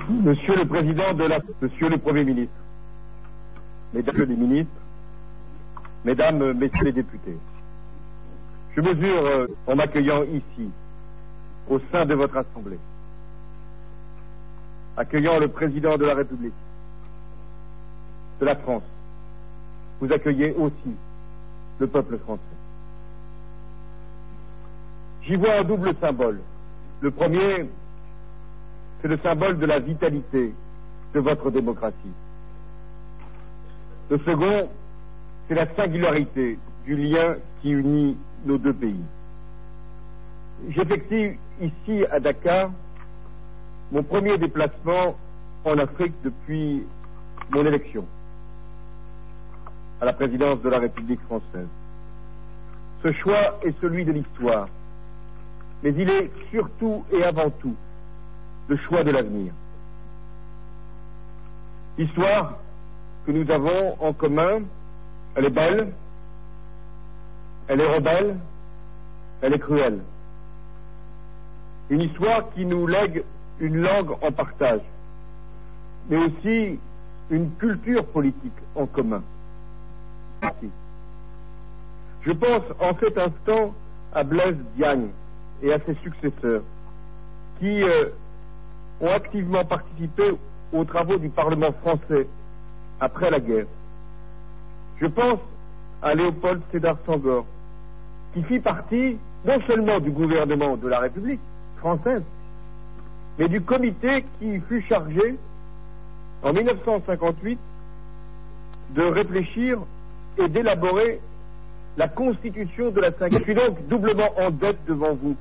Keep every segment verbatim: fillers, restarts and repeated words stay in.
Monsieur le Président de la... Monsieur le Premier ministre, Mesdames les ministres, Mesdames, Messieurs les députés, je mesure, euh, en m'accueillant ici, au sein de votre Assemblée, accueillant le Président de la République de la France, vous accueillez aussi le peuple français. J'y vois un double symbole. Le premier, c'est le symbole de la vitalité de votre démocratie. Le second, c'est la singularité du lien qui unit nos deux pays. J'effectue ici à Dakar mon premier déplacement en Afrique depuis mon élection à la présidence de la République française. Ce choix est celui de l'histoire, mais il est surtout et avant tout le choix de l'avenir. L'histoire que nous avons en commun, elle est belle, elle est rebelle, elle est cruelle. Une histoire qui nous lègue une langue en partage, mais aussi une culture politique en commun. Je pense en cet instant à Blaise Diagne et à ses successeurs qui euh, ont activement participé aux travaux du Parlement français après la guerre. Je pense à Léopold Sédar Senghor, qui fit partie non seulement du gouvernement de la République française, mais du comité qui fut chargé en mille neuf cent cinquante-huit de réfléchir et d'élaborer la constitution de la cinquième. Je suis donc doublement en dette devant vous.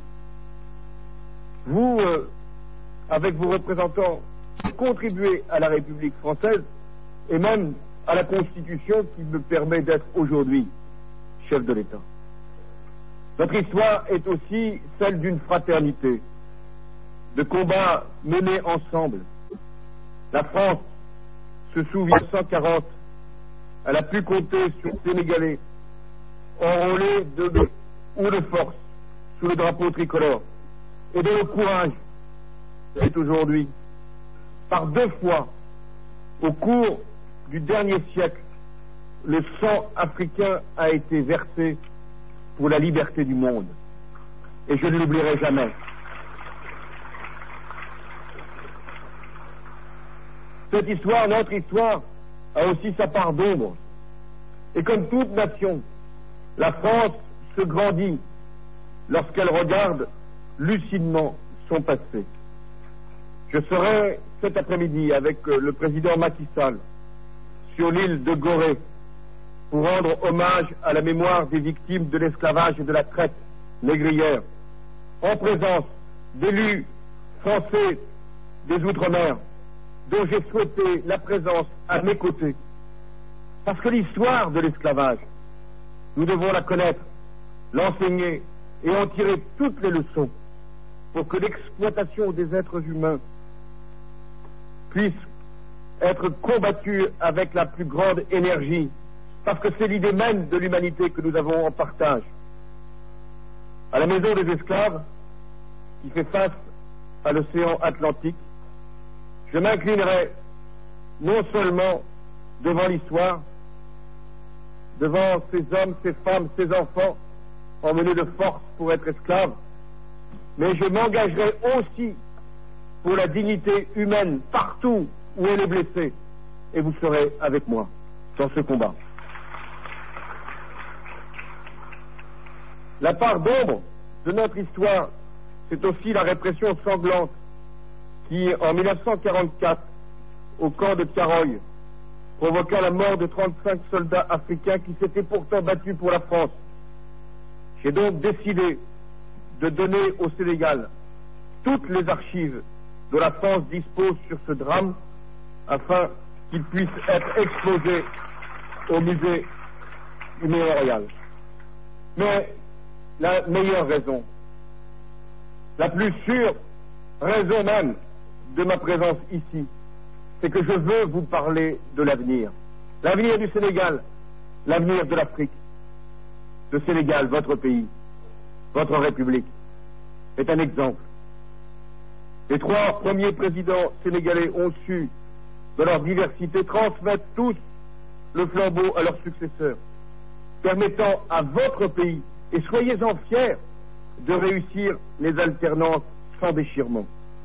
Vous, euh, avec vos représentants, contribuez à la République française et même à la constitution qui me permet d'être aujourd'hui chef de l'État. Notre histoire est aussi celle d'une fraternité, de combats menés ensemble. La France se souvient en mille neuf cent quarante, elle a pu compter sur les Sénégalais enrôlés de ou de force sous le drapeau tricolore, et de le courage est aujourd'hui. Par deux fois, au cours du dernier siècle, le sang africain a été versé pour la liberté du monde. Et je ne l'oublierai jamais. Cette histoire, notre histoire, a aussi sa part d'ombre. Et comme toute nation, la France se grandit lorsqu'elle regarde lucidement son passé. Je serai cet après-midi avec le président Macky Sall sur l'île de Gorée pour rendre hommage à la mémoire des victimes de l'esclavage et de la traite négrière, en présence d'élus français des Outre-mer, dont j'ai souhaité la présence à mes côtés. Parce que l'histoire de l'esclavage, nous devons la connaître, l'enseigner et en tirer toutes les leçons pour que l'exploitation des êtres humains puisse être combattue avec la plus grande énergie, parce que c'est l'idée même de l'humanité que nous avons en partage. À la maison des esclaves, qui fait face à l'océan Atlantique, je m'inclinerai non seulement devant l'histoire, devant ces hommes, ces femmes, ces enfants emmenés de force pour être esclaves, mais je m'engagerai aussi pour la dignité humaine partout où elle est blessée, et vous serez avec moi dans ce combat. La part d'ombre de notre histoire, c'est aussi la répression sanglante qui, en mille neuf cent quarante-quatre, au camp de Karoy, provoqua la mort de trente-cinq soldats africains qui s'étaient pourtant battus pour la France. J'ai donc décidé de donner au Sénégal toutes les archives dont la France dispose sur ce drame afin qu'il puisse être exposé au musée du mémorial. Mais la meilleure raison, la plus sûre raison même de ma présence ici, c'est que je veux vous parler de l'avenir. L'avenir du Sénégal, l'avenir de l'Afrique. Le Sénégal, votre pays, votre République, est un exemple. Les trois premiers présidents sénégalais ont su, dans leur diversité, transmettre tous le flambeau à leurs successeurs, permettant à votre pays, et soyez-en fiers, de réussir les alternances sans déchirement.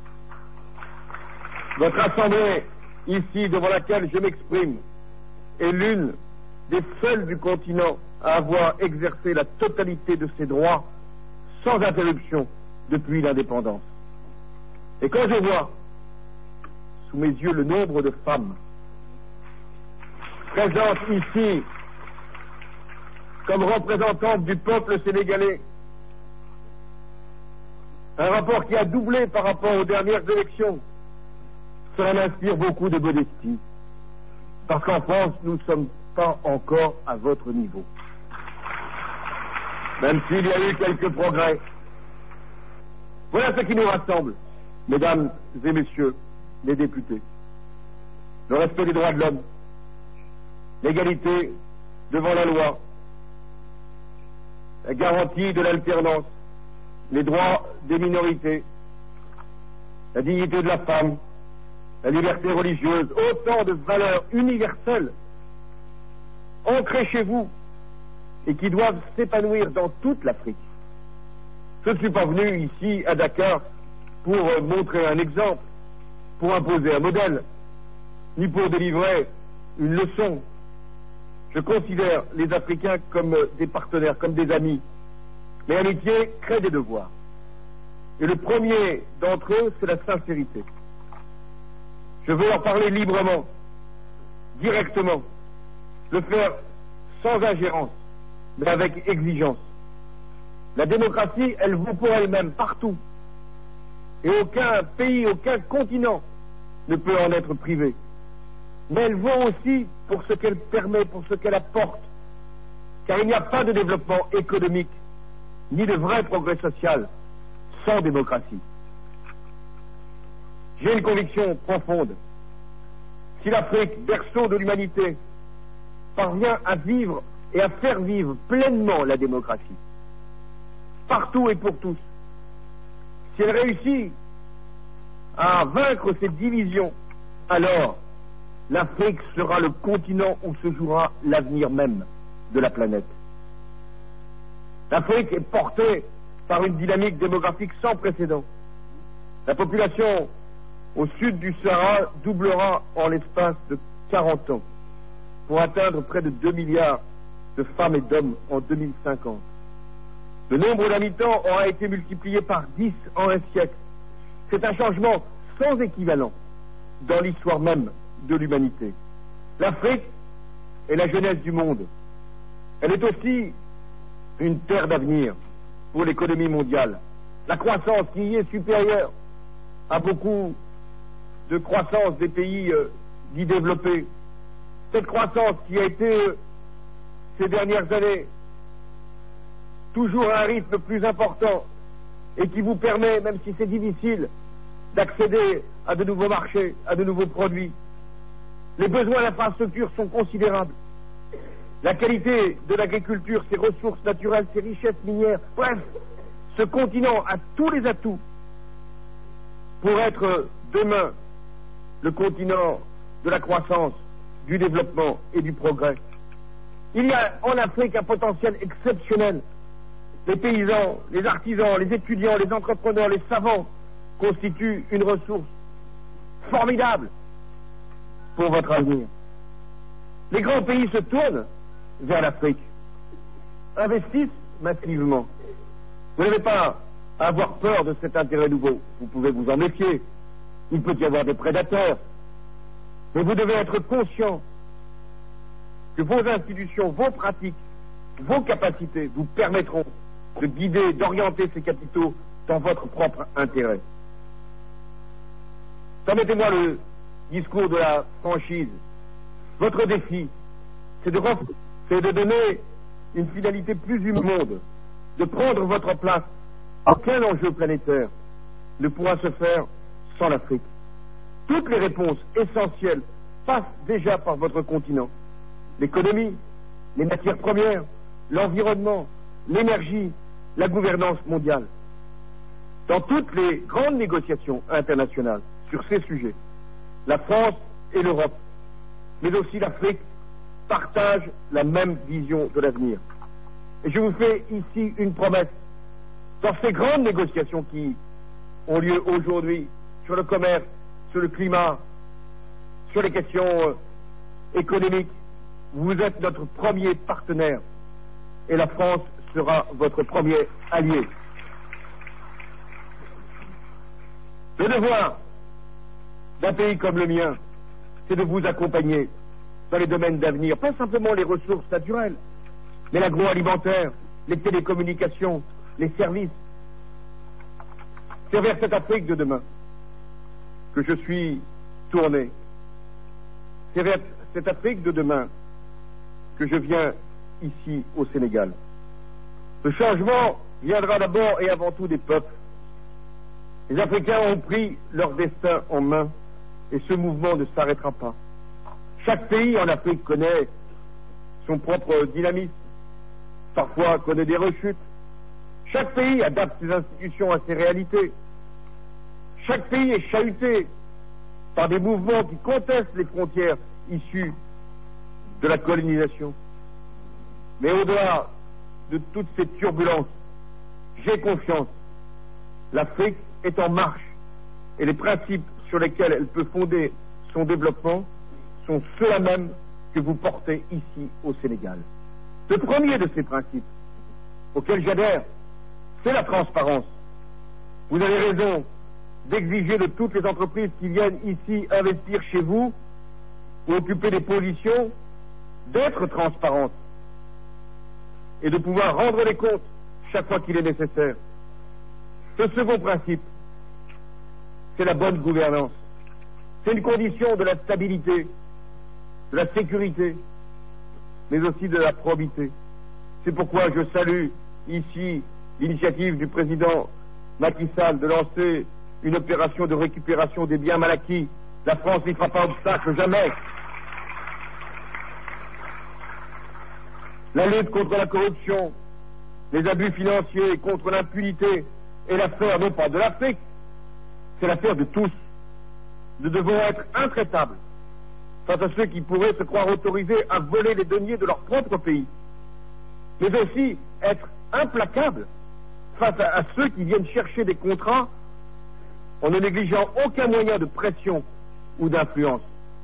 Votre assemblée, ici, devant laquelle je m'exprime, est l'une des seules du continent à avoir exercé la totalité de ses droits sans interruption depuis l'indépendance. Et quand je vois sous mes yeux le nombre de femmes présentes ici comme représentantes du peuple sénégalais, un rapport qui a doublé par rapport aux dernières élections, cela m'inspire beaucoup de modestie, parce qu'en France, nous ne sommes pas encore à votre niveau. Même s'il y a eu quelques progrès. Voilà ce qui nous rassemble, mesdames et messieurs les députés. Le respect des droits de l'homme, l'égalité devant la loi, la garantie de l'alternance, les droits des minorités, la dignité de la femme, la liberté religieuse, autant de valeurs universelles ancrées chez vous et qui doivent s'épanouir dans toute l'Afrique. Je ne suis pas venu ici à Dakar pour montrer un exemple, pour imposer un modèle, ni pour délivrer une leçon. Je considère les Africains comme des partenaires, comme des amis. Mais l'amitié crée des devoirs. Et le premier d'entre eux, c'est la sincérité. Je veux leur parler librement, directement, le faire sans ingérence, mais avec exigence. La démocratie, elle vaut pour elle-même partout. Et aucun pays, aucun continent ne peut en être privé. Mais elle vaut aussi pour ce qu'elle permet, pour ce qu'elle apporte. Car il n'y a pas de développement économique, ni de vrai progrès social, sans démocratie. J'ai une conviction profonde. Si l'Afrique, berceau de l'humanité, parvient à vivre et à faire vivre pleinement la démocratie, partout et pour tous, si elle réussit à vaincre cette division, alors l'Afrique sera le continent où se jouera l'avenir même de la planète. L'Afrique est portée par une dynamique démographique sans précédent. La population au sud du Sahara doublera en l'espace de quarante ans pour atteindre près de deux milliards de femmes et d'hommes en deux mille cinquante. Le nombre d'habitants aura été multiplié par dix en un siècle. C'est un changement sans équivalent dans l'histoire même de l'humanité. L'Afrique est la jeunesse du monde. Elle est aussi une terre d'avenir pour l'économie mondiale. La croissance qui y est supérieure à beaucoup de croissance des pays euh, dits développés. Cette croissance qui a été, euh, ces dernières années, toujours à un rythme plus important et qui vous permet, même si c'est difficile, d'accéder à de nouveaux marchés, à de nouveaux produits. Les besoins d'infrastructures sont considérables. La qualité de l'agriculture, ses ressources naturelles, ses richesses minières, bref, ce continent a tous les atouts pour être demain le continent de la croissance, du développement et du progrès. Il y a en Afrique un potentiel exceptionnel. Les paysans, les artisans, les étudiants, les entrepreneurs, les savants constituent une ressource formidable pour votre avenir. Les grands pays se tournent vers l'Afrique, investissent massivement. Vous n'avez pas à avoir peur de cet intérêt nouveau. Vous pouvez vous en méfier. Il peut y avoir des prédateurs. Mais vous devez être conscient que vos institutions, vos pratiques, vos capacités vous permettront de guider, d'orienter ces capitaux dans votre propre intérêt. Permettez-moi le discours de la franchise. Votre défi, c'est de, c'est de donner une finalité plus humaine au monde, de prendre votre place. Aucun enjeu planétaire ne pourra se faire sans l'Afrique. Toutes les réponses essentielles passent déjà par votre continent. L'économie, les matières premières, l'environnement, l'énergie, la gouvernance mondiale. Dans toutes les grandes négociations internationales sur ces sujets, la France et l'Europe, mais aussi l'Afrique, partagent la même vision de l'avenir. Et je vous fais ici une promesse. Dans ces grandes négociations qui ont lieu aujourd'hui sur le commerce, sur le climat, sur les questions euh, économiques, vous êtes notre premier partenaire et la France sera votre premier allié. Le devoir d'un pays comme le mien, c'est de vous accompagner dans les domaines d'avenir, pas simplement les ressources naturelles, mais l'agroalimentaire, les télécommunications, les services. C'est vers cette Afrique de demain que je suis tourné. C'est vers cette Afrique de demain que je viens ici au Sénégal. Le changement viendra d'abord et avant tout des peuples. Les Africains ont pris leur destin en main et ce mouvement ne s'arrêtera pas. Chaque pays en Afrique connaît son propre dynamisme, parfois connaît des rechutes. Chaque pays adapte ses institutions à ses réalités. Chaque pays est chahuté par des mouvements qui contestent les frontières issues de la colonisation. Mais au-delà de toutes ces turbulences, j'ai confiance. L'Afrique est en marche et les principes sur lesquels elle peut fonder son développement sont ceux-là mêmes que vous portez ici au Sénégal. Le premier de ces principes auxquels j'adhère, c'est la transparence. Vous avez raison d'exiger de toutes les entreprises qui viennent ici investir chez vous ou occuper des positions d'être transparentes et de pouvoir rendre les comptes chaque fois qu'il est nécessaire. Le second principe, c'est la bonne gouvernance. C'est une condition de la stabilité, de la sécurité, mais aussi de la probité. C'est pourquoi je salue ici l'initiative du président Macky Sall de lancer une opération de récupération des biens mal acquis. La France n'y fera pas obstacle, jamais. La lutte contre la corruption, les abus financiers, contre l'impunité est l'affaire non pas de l'Afrique, c'est l'affaire de tous. Nous devons être intraitables face à ceux qui pourraient se croire autorisés à voler les deniers de leur propre pays, mais aussi être implacables face à, à ceux qui viennent chercher des contrats en ne négligeant aucun moyen de pression ou d'influence.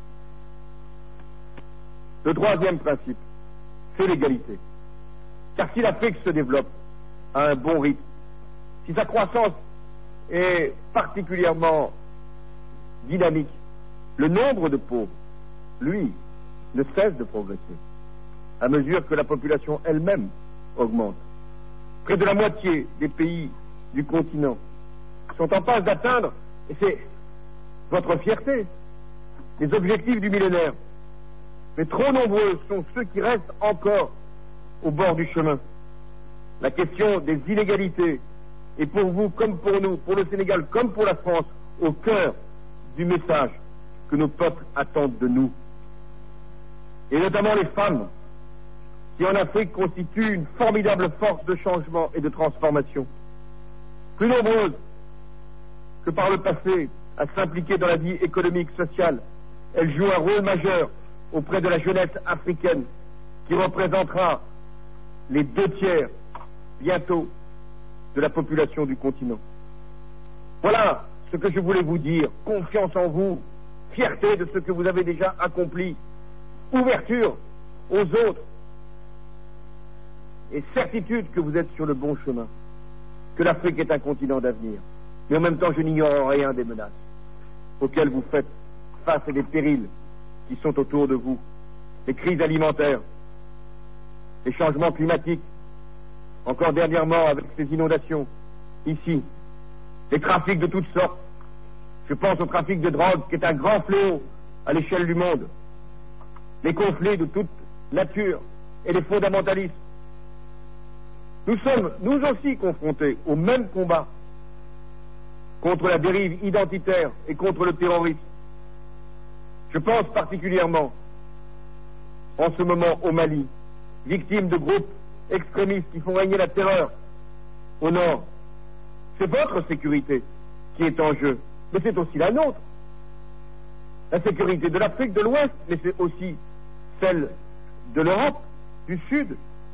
Le troisième principe, c'est l'égalité. Car si l'Afrique se développe à un bon rythme, si sa croissance est particulièrement dynamique, le nombre de pauvres, lui, ne cesse de progresser, à mesure que la population elle-même augmente. Près de la moitié des pays du continent sont en passe d'atteindre, et c'est votre fierté, les objectifs du millénaire. Mais trop nombreux sont ceux qui restent encore au bord du chemin. La question des inégalités est pour vous comme pour nous, pour le Sénégal comme pour la France, au cœur du message que nos peuples attendent de nous. Et notamment les femmes, qui en Afrique constituent une formidable force de changement et de transformation. Plus nombreuses que par le passé à s'impliquer dans la vie économique, sociale, elles jouent un rôle majeur auprès de la jeunesse africaine qui représentera les deux tiers, bientôt, de la population du continent. Voilà ce que je voulais vous dire. Confiance en vous, fierté de ce que vous avez déjà accompli, ouverture aux autres et certitude que vous êtes sur le bon chemin, que l'Afrique est un continent d'avenir. Mais en même temps, je n'ignore rien des menaces auxquelles vous faites face et des périls qui sont autour de vous. Les crises alimentaires, les changements climatiques, encore dernièrement avec ces inondations, ici, les trafics de toutes sortes. Je pense au trafic de drogue qui est un grand fléau à l'échelle du monde. Les conflits de toute nature et les fondamentalismes. Nous sommes, nous aussi, confrontés au même combat contre la dérive identitaire et contre le terrorisme. Je pense particulièrement, en ce moment, au Mali, victime de groupes extrémistes qui font régner la terreur au nord. C'est votre sécurité qui est en jeu, mais c'est aussi la nôtre. La sécurité de l'Afrique de l'Ouest, mais c'est aussi celle de l'Europe du Sud.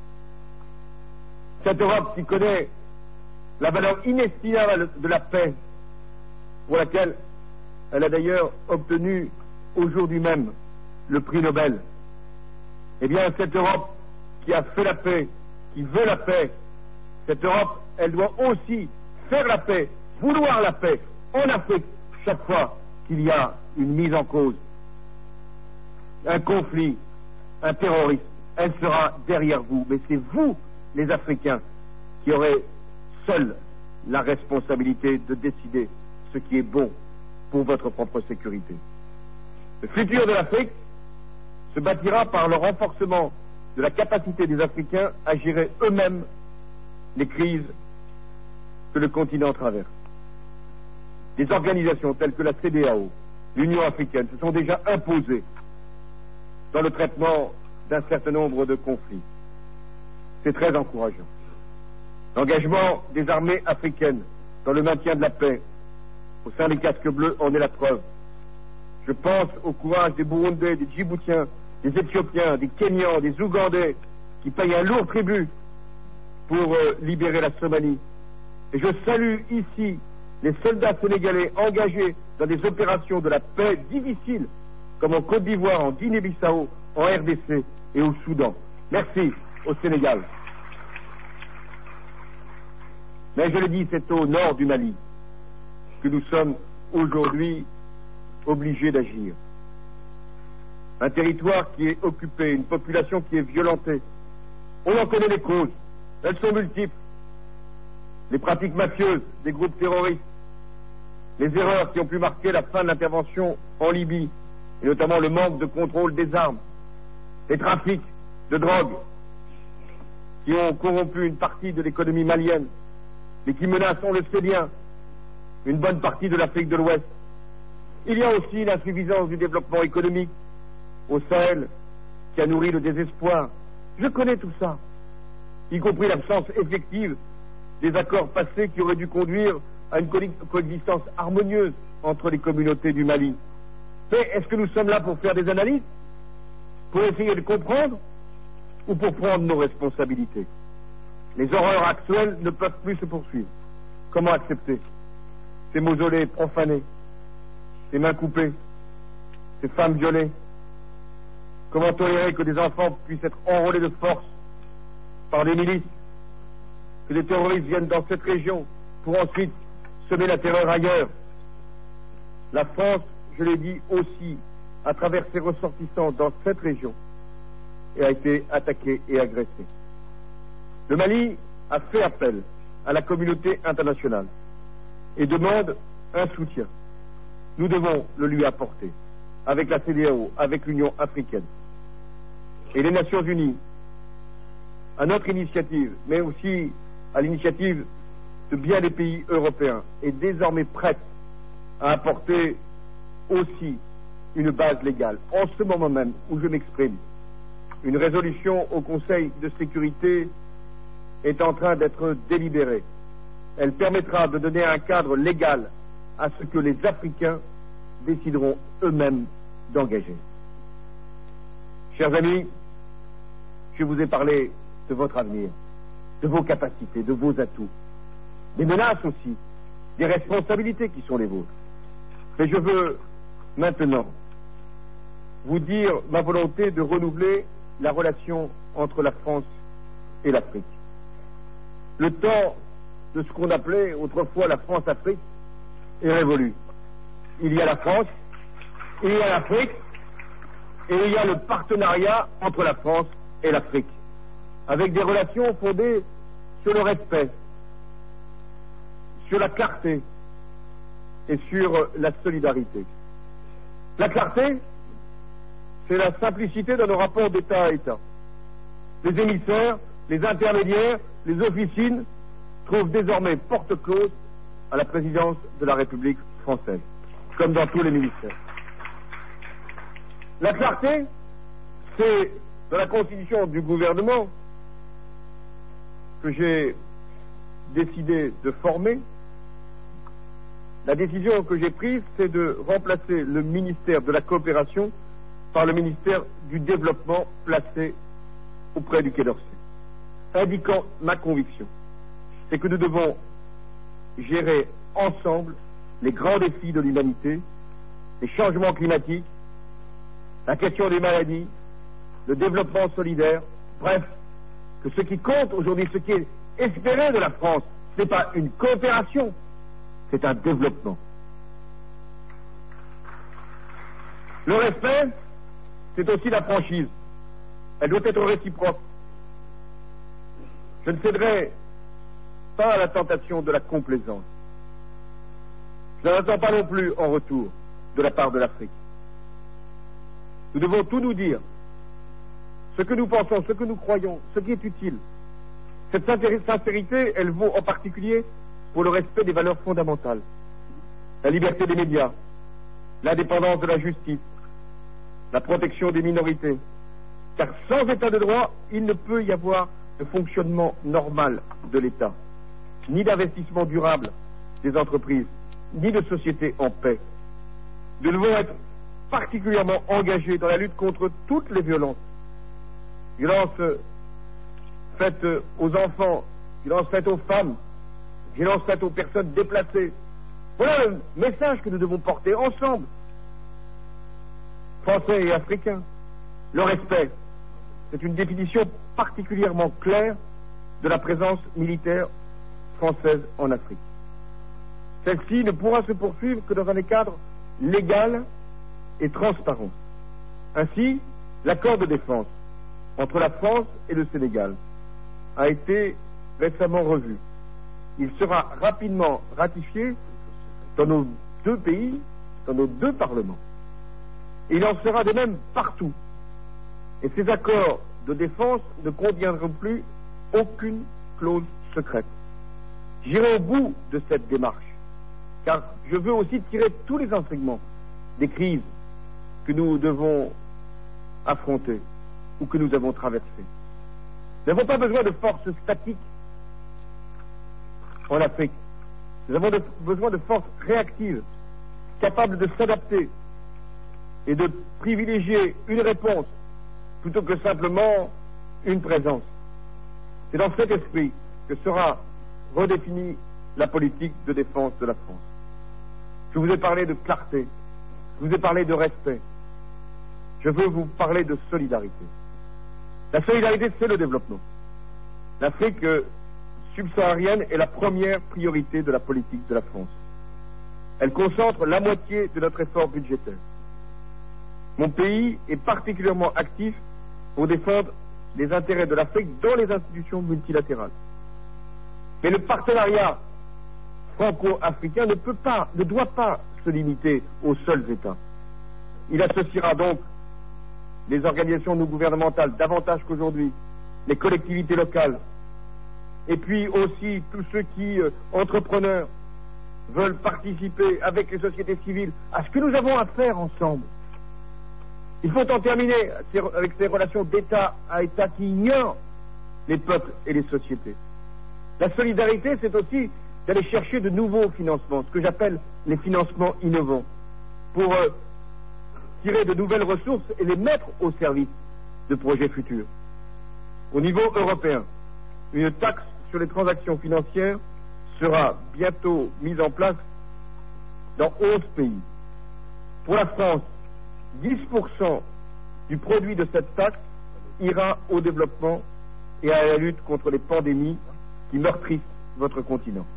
Cette Europe qui connaît la valeur inestimable de la paix, pour laquelle elle a d'ailleurs obtenu aujourd'hui même le prix Nobel. Eh bien, cette Europe qui a fait la paix, qui veut la paix, cette Europe, elle doit aussi faire la paix, vouloir la paix en Afrique chaque fois qu'il y a une mise en cause, un conflit, un terrorisme. Elle sera derrière vous, mais c'est vous, les Africains, qui aurez seuls la responsabilité de décider ce qui est bon pour votre propre sécurité. Le futur de l'Afrique se bâtira par le renforcement de la capacité des Africains à gérer eux-mêmes les crises que le continent traverse. Des organisations telles que la C D A O, l'Union africaine, se sont déjà imposées dans le traitement d'un certain nombre de conflits. C'est très encourageant. L'engagement des armées africaines dans le maintien de la paix au sein des casques bleus en est la preuve. Je pense au courage des Burundais, des Djiboutiens, des Éthiopiens, des Kenyans, des Ougandais qui payent un lourd tribut pour euh, libérer la Somalie. Et je salue ici les soldats sénégalais engagés dans des opérations de la paix difficiles, comme en Côte d'Ivoire, en Guinée-Bissau, en R D C et au Soudan. Merci au Sénégal. Mais je le dis, c'est au nord du Mali que nous sommes aujourd'hui obligés d'agir. Un territoire qui est occupé, une population qui est violentée. On en connaît les causes, elles sont multiples. Les pratiques mafieuses des groupes terroristes, les erreurs qui ont pu marquer la fin de l'intervention en Libye, et notamment le manque de contrôle des armes, les trafics de drogue qui ont corrompu une partie de l'économie malienne, mais qui menacent, on le sait bien, une bonne partie de l'Afrique de l'Ouest. Il y a aussi l'insuffisance du développement économique au Sahel, qui a nourri le désespoir. Je connais tout ça, y compris l'absence effective des accords passés qui auraient dû conduire à une coexistence harmonieuse entre les communautés du Mali. Mais est-ce que nous sommes là pour faire des analyses, pour essayer de comprendre, ou pour prendre nos responsabilités? Les horreurs actuelles ne peuvent plus se poursuivre. Comment accepter ces mausolées profanés, ces mains coupées, ces femmes violées? Comment tolérer que des enfants puissent être enrôlés de force par des milices, que des terroristes viennent dans cette région pour ensuite semer la terreur ailleurs? La France, je l'ai dit aussi, à travers ses ressortissants dans cette région, a été attaquée et agressée. Le Mali a fait appel à la communauté internationale et demande un soutien. Nous devons le lui apporter, avec la C D A O, avec l'Union africaine. Et les Nations unies, à notre initiative, mais aussi à l'initiative de bien des pays européens, est désormais prête à apporter aussi une base légale. En ce moment même où je m'exprime, une résolution au Conseil de sécurité est en train d'être délibérée. Elle permettra de donner un cadre légal à ce que les Africains décideront eux-mêmes d'engager. Chers amis, je vous ai parlé de votre avenir, de vos capacités, de vos atouts, des menaces aussi, des responsabilités qui sont les vôtres. Mais je veux maintenant vous dire ma volonté de renouveler la relation entre la France et l'Afrique. Le temps de ce qu'on appelait autrefois la France-Afrique est révolu. Il y a la France, il y a l'Afrique, et il y a le partenariat entre la France et l'Afrique, avec des relations fondées sur le respect, sur la clarté et sur la solidarité. La clarté, c'est la simplicité dans nos rapports d'État à État. Les émissaires, les intermédiaires, les officines trouvent désormais porte close à la présidence de la République française, comme dans tous les ministères. La clarté, c'est dans la constitution du gouvernement que j'ai décidé de former, la décision que j'ai prise, c'est de remplacer le ministère de la coopération par le ministère du développement placé auprès du Quai d'Orsay, indiquant ma conviction, c'est que nous devons gérer ensemble les grands défis de l'humanité, les changements climatiques, la question des maladies, le développement solidaire, bref, que ce qui compte aujourd'hui, ce qui est espéré de la France, ce n'est pas une coopération, c'est un développement. Le respect, c'est aussi la franchise. Elle doit être réciproque. Je ne céderai pas à la tentation de la complaisance. Je n'en attends pas non plus en retour de la part de l'Afrique. Nous devons tout nous dire, ce que nous pensons, ce que nous croyons, ce qui est utile. Cette sincérité, elle vaut en particulier pour le respect des valeurs fondamentales, la liberté des médias, l'indépendance de la justice, la protection des minorités. Car sans état de droit, il ne peut y avoir de fonctionnement normal de l'État, ni d'investissement durable des entreprises, ni de société en paix. Nous devons être particulièrement engagés dans la lutte contre toutes les violences. Violences faites aux enfants, violences faites aux femmes, violences faites aux personnes déplacées. Voilà le message que nous devons porter ensemble, Français et Africains. Le respect, c'est une définition particulièrement claire de la présence militaire française en Afrique. Celle-ci ne pourra se poursuivre que dans un cadre légal et transparent. Ainsi, l'accord de défense entre la France et le Sénégal a été récemment revu. Il sera rapidement ratifié dans nos deux pays, dans nos deux parlements. Et il en sera de même partout. Et ces accords de défense ne contiendront plus aucune clause secrète. J'irai au bout de cette démarche, car je veux aussi tirer tous les enseignements des crises que nous devons affronter ou que nous avons traversées. Nous n'avons pas besoin de forces statiques en Afrique. Nous avons de, besoin de forces réactives, capables de s'adapter et de privilégier une réponse plutôt que simplement une présence. C'est dans cet esprit que sera redéfinie la politique de défense de la France. Je vous ai parlé de clarté, je vous ai parlé de respect. Je veux vous parler de solidarité. La solidarité, c'est le développement. L'Afrique subsaharienne est la première priorité de la politique de la France. Elle concentre la moitié de notre effort budgétaire. Mon pays est particulièrement actif pour défendre les intérêts de l'Afrique dans les institutions multilatérales. Mais le partenariat franco-africain ne peut pas, ne doit pas se limiter aux seuls États. Il associera donc les organisations non gouvernementales davantage qu'aujourd'hui, les collectivités locales, et puis aussi tous ceux qui, euh, entrepreneurs, veulent participer avec les sociétés civiles à ce que nous avons à faire ensemble. Il faut en terminer avec ces relations d'État à État qui ignorent les peuples et les sociétés. La solidarité, c'est aussi d'aller chercher de nouveaux financements, ce que j'appelle les financements innovants, pour euh, tirer de nouvelles ressources et les mettre au service de projets futurs. Au niveau européen, une taxe sur les transactions financières sera bientôt mise en place dans onze pays. Pour la France, dix pour cent du produit de cette taxe ira au développement et à la lutte contre les pandémies qui meurtrissent votre continent.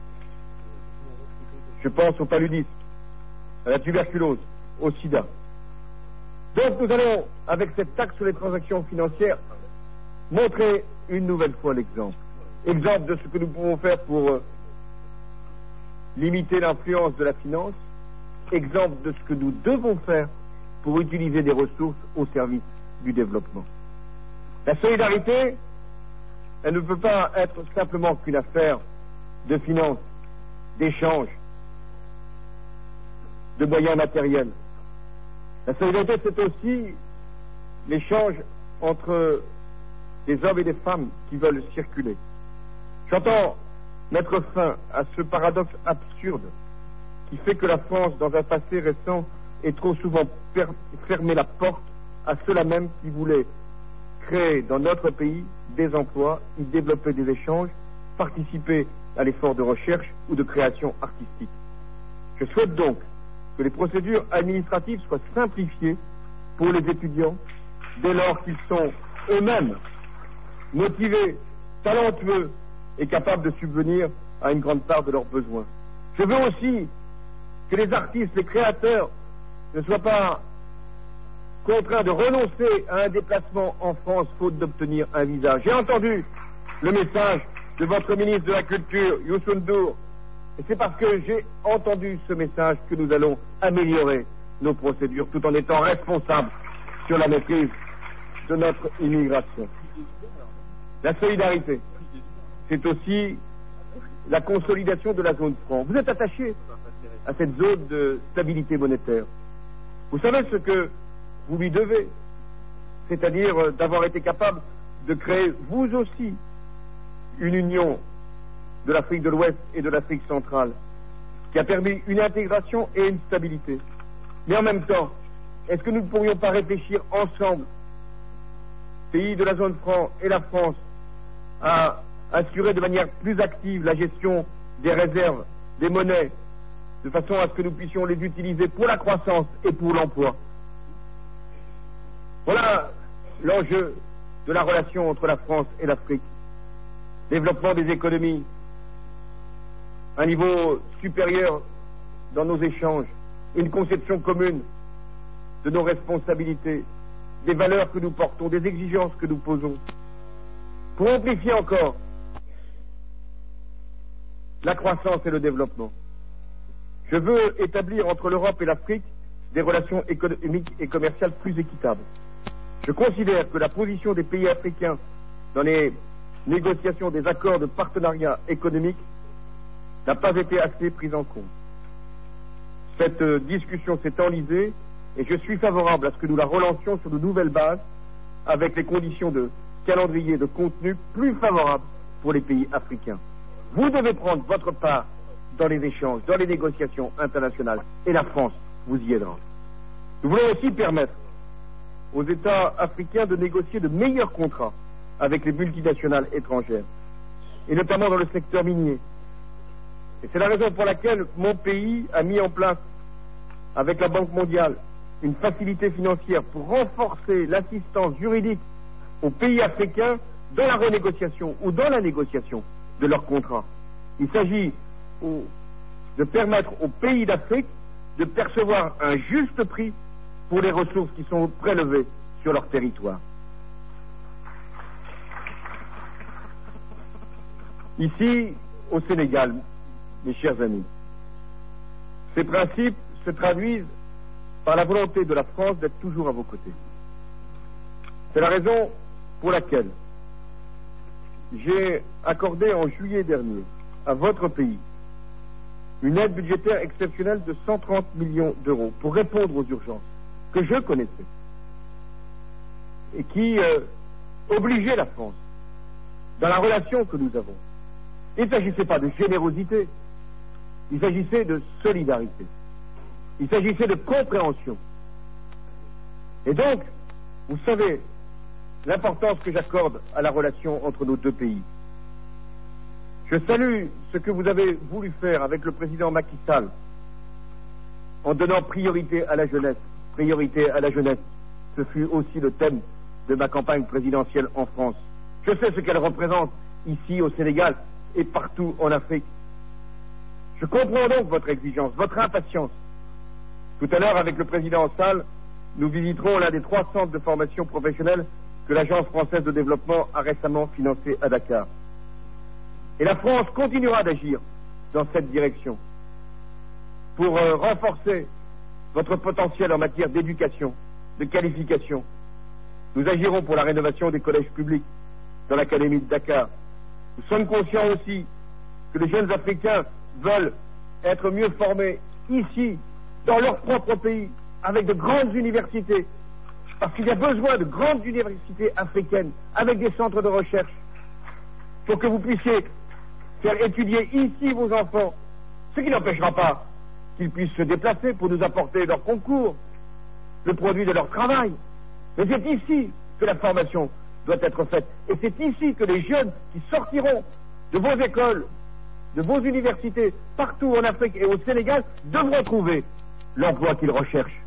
Je pense au paludisme, à la tuberculose, au sida. Donc nous allons, avec cette taxe sur les transactions financières, montrer une nouvelle fois l'exemple. Exemple de ce que nous pouvons faire pour euh, limiter l'influence de la finance, exemple de ce que nous devons faire pour utiliser des ressources au service du développement. La solidarité, elle ne peut pas être simplement qu'une affaire de finance, d'échange, de moyens matériels. La solidarité, c'est aussi l'échange entre des hommes et des femmes qui veulent circuler. J'entends mettre fin à ce paradoxe absurde qui fait que la France, dans un passé récent, ait trop souvent fermé la porte à ceux-là même qui voulaient créer dans notre pays des emplois, y développer des échanges, participer à l'effort de recherche ou de création artistique. Je souhaite donc que les procédures administratives soient simplifiées pour les étudiants dès lors qu'ils sont eux-mêmes motivés, talentueux et capables de subvenir à une grande part de leurs besoins. Je veux aussi que les artistes, les créateurs ne soient pas contraints de renoncer à un déplacement en France faute d'obtenir un visa. J'ai entendu le message de votre ministre de la Culture, Youssou N'Dour, et c'est parce que j'ai entendu ce message que nous allons améliorer nos procédures tout en étant responsables sur la maîtrise de notre immigration. La solidarité, c'est aussi la consolidation de la zone franc. Vous êtes attaché à cette zone de stabilité monétaire. Vous savez ce que vous lui devez, c'est-à-dire d'avoir été capable de créer vous aussi une union de l'Afrique de l'Ouest et de l'Afrique centrale qui a permis une intégration et une stabilité. Mais en même temps, est-ce que nous ne pourrions pas réfléchir ensemble, pays de la zone franc et la France, à assurer de manière plus active la gestion des réserves, des monnaies, de façon à ce que nous puissions les utiliser pour la croissance et pour l'emploi. Voilà l'enjeu de la relation entre la France et l'Afrique. Développement des économies, un niveau supérieur dans nos échanges, une conception commune de nos responsabilités, des valeurs que nous portons, des exigences que nous posons. Pour amplifier encore la croissance et le développement, je veux établir entre l'Europe et l'Afrique des relations économiques et commerciales plus équitables. Je considère que la position des pays africains dans les négociations des accords de partenariat économique n'a pas été assez prise en compte. Cette euh, discussion s'est enlisée et je suis favorable à ce que nous la relancions sur de nouvelles bases avec les conditions de calendrier de contenu plus favorables pour les pays africains. Vous devez prendre votre part dans les échanges, dans les négociations internationales et la France vous y aidera. Nous voulons aussi permettre aux États africains de négocier de meilleurs contrats avec les multinationales étrangères, et notamment dans le secteur minier. Et c'est la raison pour laquelle mon pays a mis en place, avec la Banque mondiale, une facilité financière pour renforcer l'assistance juridique aux pays africains dans la renégociation ou dans la négociation de leurs contrats. Il s'agit de permettre aux pays d'Afrique de percevoir un juste prix pour les ressources qui sont prélevées sur leur territoire. Ici, au Sénégal, mes chers amis, ces principes se traduisent par la volonté de la France d'être toujours à vos côtés. C'est la raison pour laquelle j'ai accordé en juillet dernier à votre pays une aide budgétaire exceptionnelle de cent trente millions d'euros pour répondre aux urgences que je connaissais et qui euh, obligeait la France dans la relation que nous avons. Il ne s'agissait pas de générosité, il s'agissait de solidarité, il s'agissait de compréhension. Et donc, vous savez l'importance que j'accorde à la relation entre nos deux pays. Je salue ce que vous avez voulu faire avec le président Macky Sall en donnant priorité à la jeunesse. Priorité à la jeunesse, ce fut aussi le thème de ma campagne présidentielle en France. Je sais ce qu'elle représente ici au Sénégal et partout en Afrique. Je comprends donc votre exigence, votre impatience. Tout à l'heure, avec le président Sall, nous visiterons l'un des trois centres de formation professionnelle que l'Agence française de développement a récemment financé à Dakar. Et la France continuera d'agir dans cette direction pour euh, renforcer votre potentiel en matière d'éducation, de qualification. Nous agirons pour la rénovation des collèges publics dans l'Académie de Dakar. Nous sommes conscients aussi que les jeunes Africains veulent être mieux formés ici, dans leur propre pays, avec de grandes universités, parce qu'il y a besoin de grandes universités africaines, avec des centres de recherche, pour que vous puissiez faire étudier ici vos enfants, ce qui n'empêchera pas qu'ils puissent se déplacer pour nous apporter leur concours, le produit de leur travail. Mais c'est ici que la formation doit être faite. Et c'est ici que les jeunes qui sortiront de vos écoles, de vos universités, partout en Afrique et au Sénégal, devront trouver l'emploi qu'ils recherchent.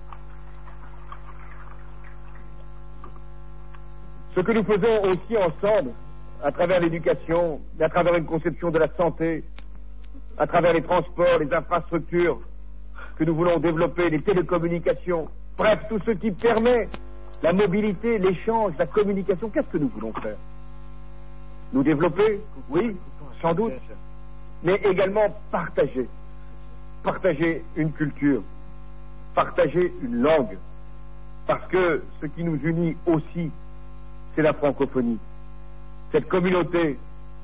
Ce que nous faisons aussi ensemble, à travers l'éducation, à travers une conception de la santé, à travers les transports, les infrastructures que nous voulons développer, les télécommunications, bref, tout ce qui permet la mobilité, l'échange, la communication, qu'est-ce que nous voulons faire? Nous développer, oui, sans doute, mais également partager. Partager une culture, partager une langue, parce que ce qui nous unit aussi, c'est la francophonie. Cette communauté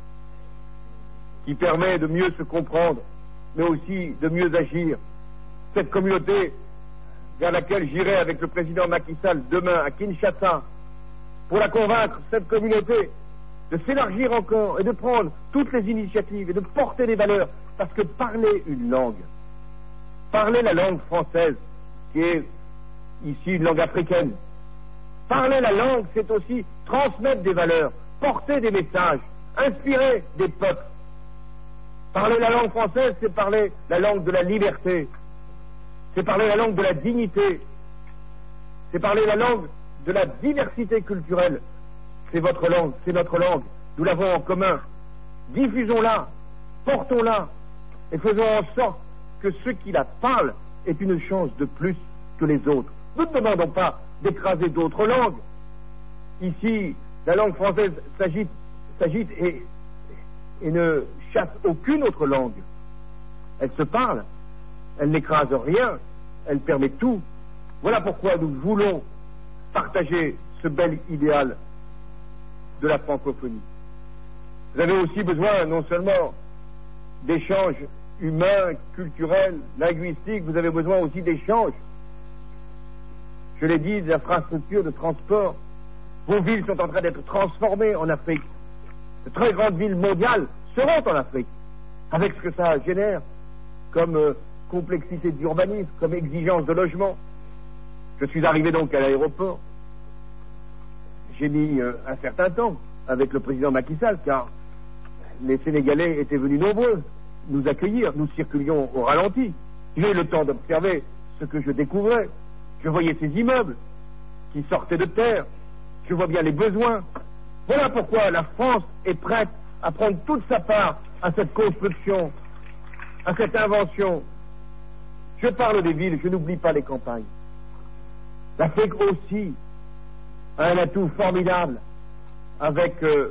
qui permet de mieux se comprendre, mais aussi de mieux agir. Cette communauté vers laquelle j'irai avec le président Macky Sall demain à Kinshasa pour la convaincre, cette communauté, de s'élargir encore et de prendre toutes les initiatives et de porter des valeurs. Parce que parler une langue, parler la langue française, qui est ici une langue africaine, parler la langue, c'est aussi transmettre des valeurs, porter des messages, inspirer des peuples. Parler la langue française, c'est parler la langue de la liberté, c'est parler la langue de la dignité, c'est parler la langue de la diversité culturelle. C'est votre langue, c'est notre langue, nous l'avons en commun. Diffusons-la, portons-la, et faisons en sorte que ceux qui la parlent aient une chance de plus que les autres. Nous ne demandons pas d'écraser d'autres langues. Ici, la langue française s'agite, s'agite et, et ne chasse aucune autre langue. Elle se parle, elle n'écrase rien, elle permet tout. Voilà pourquoi nous voulons partager ce bel idéal de la francophonie. Vous avez aussi besoin non seulement d'échanges humains, culturels, linguistiques, vous avez besoin aussi d'échanges. Je l'ai dit, des infrastructures de transport. Vos villes sont en train d'être transformées en Afrique. De très grandes villes mondiales seront en Afrique, avec ce que ça génère comme euh, complexité d'urbanisme, comme exigence de logement. Je suis arrivé donc à l'aéroport. J'ai mis euh, un certain temps avec le président Macky Sall, car les Sénégalais étaient venus nombreux nous accueillir. Nous circulions au ralenti. J'ai eu le temps d'observer ce que je découvrais. Je voyais ces immeubles qui sortaient de terre. Je vois bien les besoins. Voilà pourquoi la France est prête à prendre toute sa part à cette construction, à cette invention. Je parle des villes, je n'oublie pas les campagnes. L'Afrique aussi a un atout formidable avec euh,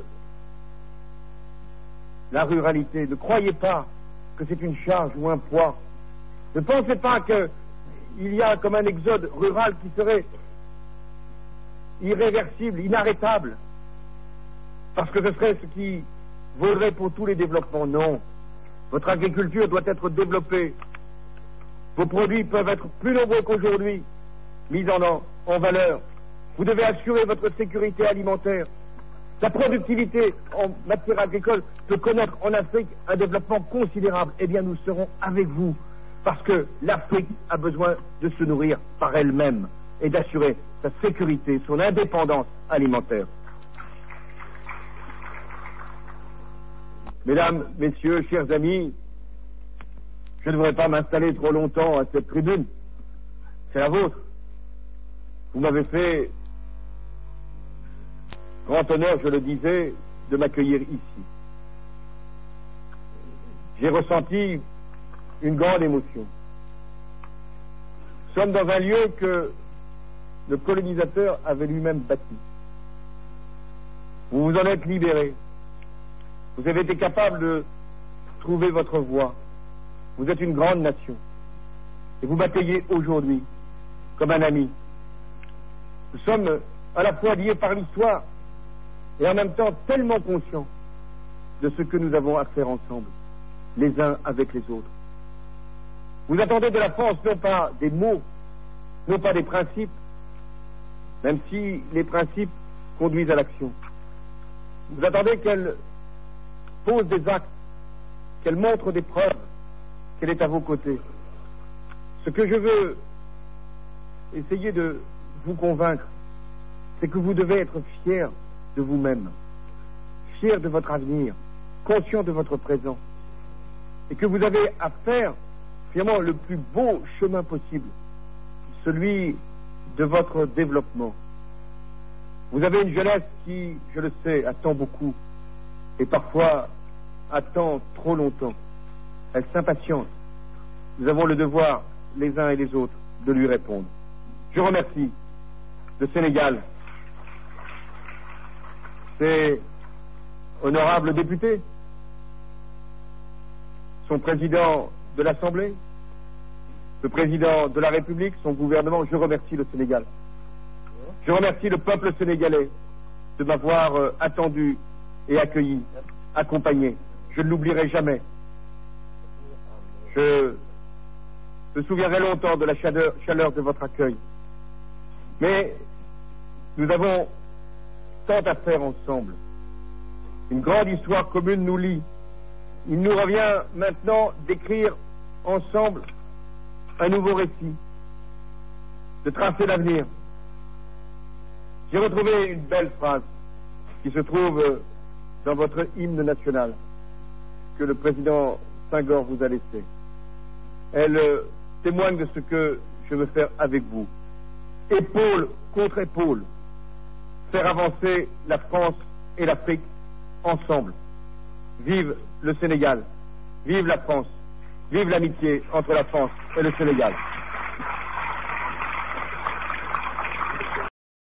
la ruralité. Ne croyez pas que c'est une charge ou un poids. Ne pensez pas qu'il y a comme un exode rural qui serait irréversible, inarrêtable, parce que ce serait ce qui vaudrait pour tous les développements. Non. Votre agriculture doit être développée. Vos produits peuvent être plus nombreux qu'aujourd'hui, mis en, en valeur. Vous devez assurer votre sécurité alimentaire. La productivité en matière agricole peut connaître en Afrique un développement considérable. Eh bien, nous serons avec vous, parce que l'Afrique a besoin de se nourrir par elle-même et d'assurer sa sécurité, son indépendance alimentaire. Mesdames, Messieurs, chers amis, je ne voudrais pas m'installer trop longtemps à cette tribune. C'est la vôtre. Vous m'avez fait grand honneur, je le disais, de m'accueillir ici. J'ai ressenti une grande émotion. Nous sommes dans un lieu que le colonisateur avait lui-même bâti. Vous vous en êtes libérés. Vous avez été capable de trouver votre voie. Vous êtes une grande nation. Et vous m'accueillez aujourd'hui comme un ami. Nous sommes à la fois liés par l'histoire et en même temps tellement conscients de ce que nous avons à faire ensemble, les uns avec les autres. Vous attendez de la France non pas des mots, non pas des principes, même si les principes conduisent à l'action. Vous attendez qu'elle pose des actes, qu'elle montre des preuves, qu'elle est à vos côtés. Ce que je veux essayer de vous convaincre, c'est que vous devez être fiers de vous-même, fiers de votre avenir, conscients de votre présent, et que vous avez à faire finalement le plus beau chemin possible, celui de votre développement. Vous avez une jeunesse qui, je le sais, attend beaucoup, et parfois attend trop longtemps. Elle s'impatiente. Nous avons le devoir, les uns et les autres, de lui répondre. Je remercie le Sénégal, ses honorables députés, son président de l'Assemblée, le président de la République, son gouvernement. Je remercie le Sénégal. Je remercie le peuple sénégalais de m'avoir euh, attendu et accueilli, accompagné. Je ne l'oublierai jamais. Je me souviendrai longtemps de la chaleur, chaleur de votre accueil. Mais nous avons tant à faire ensemble. Une grande histoire commune nous lie. Il nous revient maintenant d'écrire ensemble un nouveau récit, de tracer l'avenir. J'ai retrouvé une belle phrase qui se trouve dans votre hymne national que le président Senghor vous a laissé. Elle euh, témoigne de ce que je veux faire avec vous. Épaule contre épaule, faire avancer la France et l'Afrique ensemble. Vive le Sénégal, vive la France, vive l'amitié entre la France et le Sénégal.